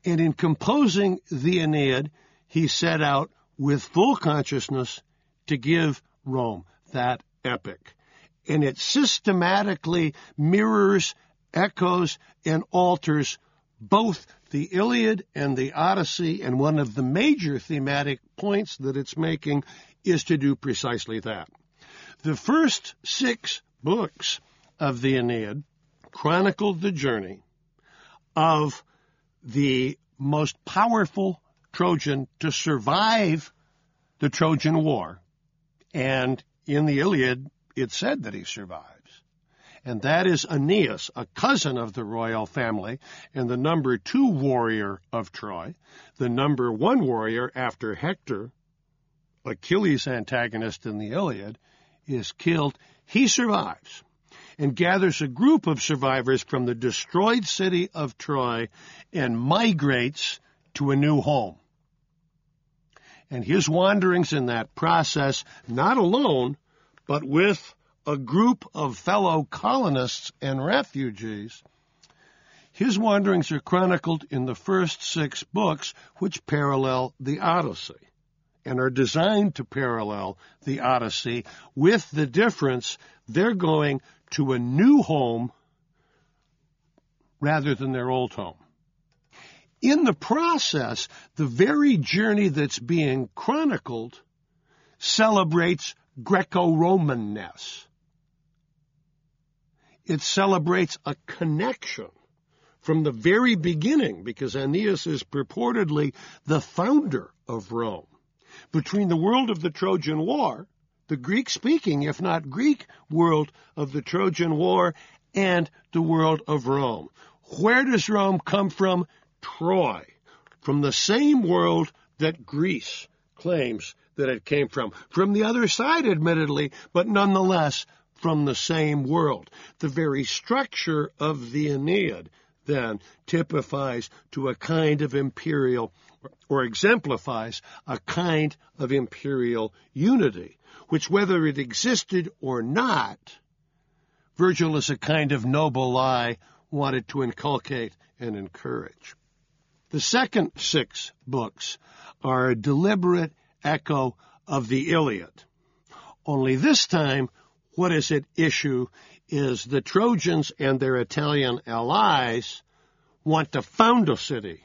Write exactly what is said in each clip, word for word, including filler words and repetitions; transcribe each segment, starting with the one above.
And in composing the Aeneid, he set out with full consciousness to give Rome that epic. And it systematically mirrors, echoes, and alters both the Iliad and the Odyssey, and one of the major thematic points that it's making is to do precisely that. The first six books of the Aeneid chronicled the journey of the most powerful Trojan to survive the Trojan War. And in the Iliad, it said that he survives. And that is Aeneas, a cousin of the royal family, and the number two warrior of Troy, the number one warrior after Hector, Achilles' antagonist in the Iliad, is killed. He survives and gathers a group of survivors from the destroyed city of Troy and migrates to a new home. And his wanderings in that process, not alone, but with a group of fellow colonists and refugees, his wanderings are chronicled in the first six books, which parallel the Odyssey and are designed to parallel the Odyssey, with the difference they're going to a new home rather than their old home. In the process, the very journey that's being chronicled celebrates Greco-Romanness. It celebrates a connection from the very beginning, because Aeneas is purportedly the founder of Rome, between the world of the Trojan War, the Greek-speaking, if not Greek, world of the Trojan War, and the world of Rome. Where does Rome come from? Troy, from the same world that Greece claims that it came from. From the other side, admittedly, but nonetheless from the same world. The very structure of the Aeneid, then, typifies to a kind of imperial, or exemplifies a kind of imperial unity, which, whether it existed or not, Virgil, as a kind of noble lie, wanted to inculcate and encourage. The second six books are a deliberate echo of the Iliad. Only this time, what is at issue is the Trojans and their Italian allies want to found a city,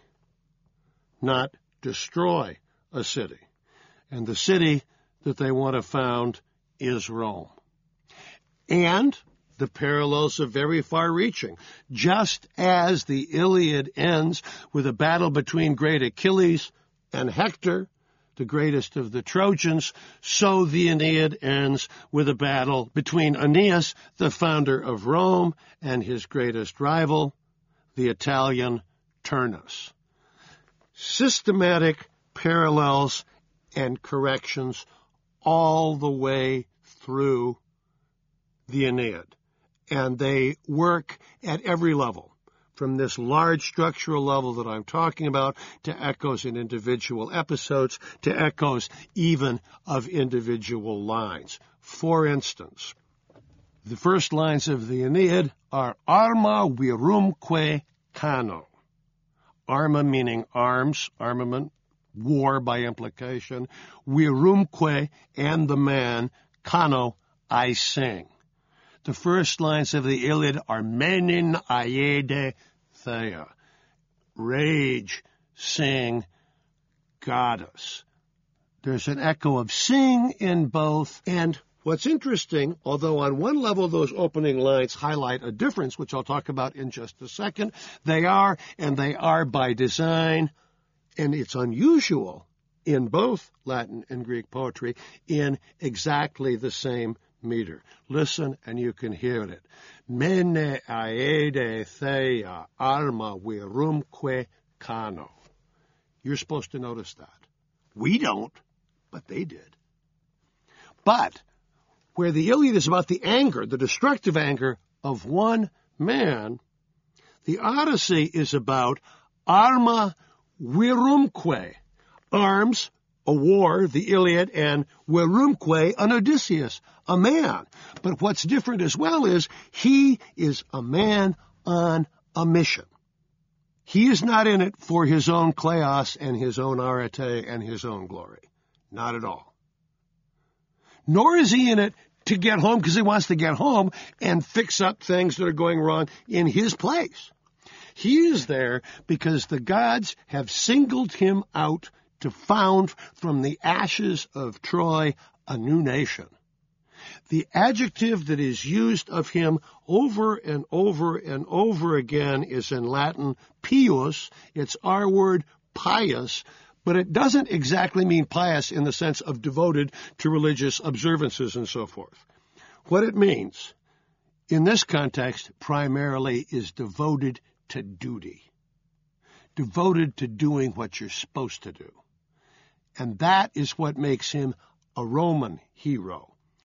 not destroy a city. And the city that they want to found is Rome. And the parallels are very far-reaching. Just as the Iliad ends with a battle between great Achilles and Hector, the greatest of the Trojans, so the Aeneid ends with a battle between Aeneas, the founder of Rome, and his greatest rival, the Italian Turnus. Systematic parallels and corrections all the way through the Aeneid. And they work at every level, from this large structural level that I'm talking about, to echoes in individual episodes, to echoes even of individual lines. For instance, the first lines of the Aeneid are arma virumque cano. Arma meaning arms, armament, war by implication. Virumque, and the man. Cano, I sing. The first lines of the Iliad are menin aiede thea. Rage, sing, goddess. There's an echo of sing in both. And what's interesting, although on one level those opening lines highlight a difference, which I'll talk about in just a second, they are, and they are by design, and it's unusual in both Latin and Greek poetry, in exactly the same meter. Listen and you can hear it. Mene aede thea arma virumque cano. You're supposed to notice that. We don't, but they did. But where the Iliad is about the anger, the destructive anger of one man, the Odyssey is about arma virumque, arms, a war, the Iliad, and virumque, an Odysseus, a man. But what's different as well is he is a man on a mission. He is not in it for his own kleos and his own arete and his own glory. Not at all. Nor is he in it to get home because he wants to get home and fix up things that are going wrong in his place. He is there because the gods have singled him out to found from the ashes of Troy a new nation. The adjective that is used of him over and over and over again is in Latin pius. It's our word pious, but it doesn't exactly mean pious in the sense of devoted to religious observances and so forth. What it means in this context primarily is devoted to duty, devoted to doing what you're supposed to do. And that is what makes him a Roman hero.